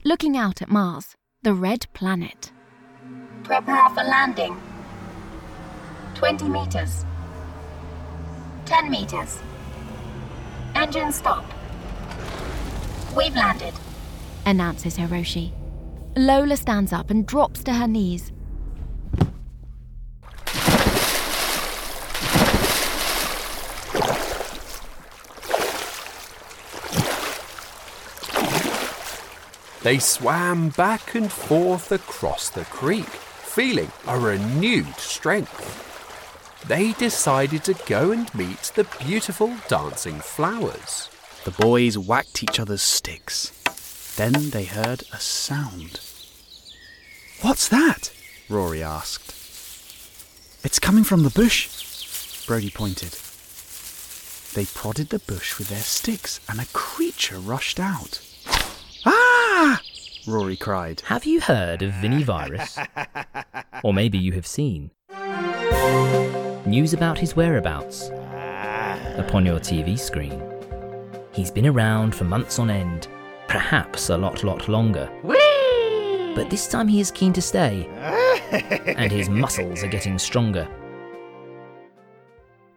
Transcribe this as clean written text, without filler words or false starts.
looking out at Mars, the red planet. Prepare for landing. 20 meters. 10 meters. Engine stop. We've landed, announces Hiroshi. Lola stands up and drops to her knees. They swam back and forth across the creek, feeling a renewed strength. They decided to go and meet the beautiful dancing flowers. The boys whacked each other's sticks. Then they heard a sound. "What's that?" Rory asked. "It's coming from the bush," Brody pointed. They prodded the bush with their sticks and a creature rushed out. "Ah!" Rory cried. Have you heard of Vinny Virus? Or maybe you have seen news about his whereabouts upon your TV screen. He's been around for months on end, perhaps a lot longer. Whee! But this time he is keen to stay, and his muscles are getting stronger.